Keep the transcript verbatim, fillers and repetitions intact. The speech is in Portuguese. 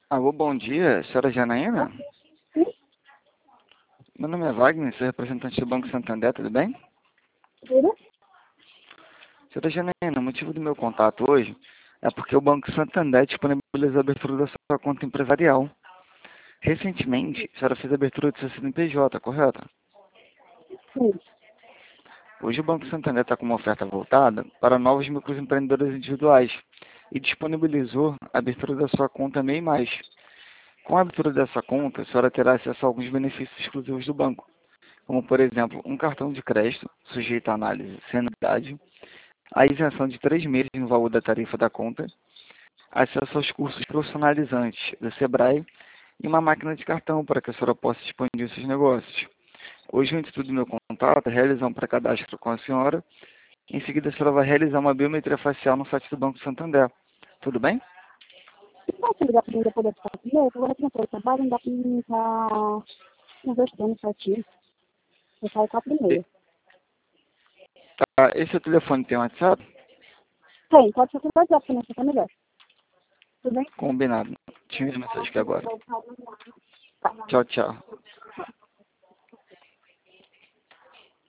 Alô, bom dia, senhora Janaína? Sim, Meu nome é Wagner, sou representante do Banco Santander, tudo bem? tudo? Senhora Janaína, o motivo do meu contato hoje é porque o Banco Santander disponibilizou a abertura da sua conta empresarial. Recentemente, a senhora fez a abertura do seu C N P J, correto? Sim. Hoje o Banco Santander está com uma oferta voltada para novos microempreendedores individuais e disponibilizou a abertura da sua conta MEI Mais. Com a abertura dessa conta, a senhora terá acesso a alguns benefícios exclusivos do banco, como, por exemplo, um cartão de crédito sujeito à análise sem anuidade, a isenção de três meses no valor da tarifa da conta, acesso aos cursos profissionalizantes do Sebrae e uma máquina de cartão para que a senhora possa expandir seus negócios. Hoje o intuito do meu contato é realizar um pré-cadastro com a senhora. Em seguida, a senhora vai realizar uma biometria facial no site do Banco Santander. Tudo bem? Se posso ligar para mim depois dessa partida, eu vou aqui no trabalho, não dá para mim estar conversando certinho. Eu saio quatro e meia. Tá, esse é o telefone tem WhatsApp? Tem, pode ser que vai dar, porque não fica melhor. Tudo bem? Combinado. Te envio a mensagem aqui agora. Tá. Tchau, tchau.